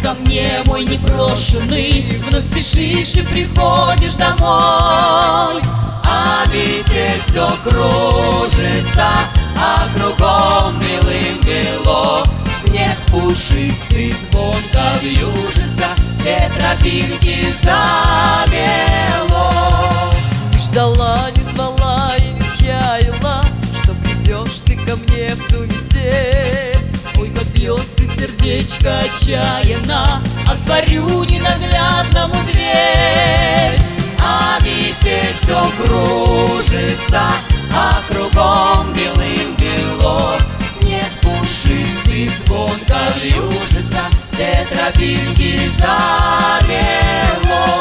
ко мне, мой непрошенный, вновь спешишь и приходишь домой. А ветер все кружится, а кругом белым-бело. Снег пушистый звонко вьюжится, все тропинки замело. Ждала, не звала и не чаяла, что придешь ты ко мне в ту метель. Ой, как бьется сердечко отчаянно, отворю ненаглядному дверь. А ветер все кружится, а кругом белым-бело. Снег пушистый звонко вьюжится, все тропинки замело.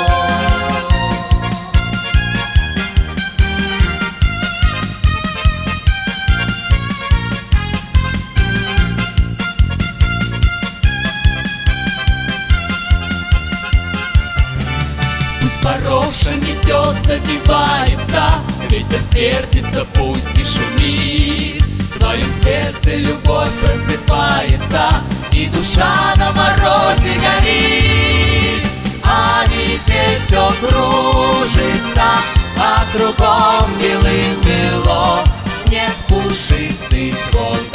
Пороша метет, забивается, ветер сердится, пусть и шумит. В твоем сердце любовь просыпается, и душа на морозе горит. А ветер все кружится, а кругом белым-бело. Снег пушистый звон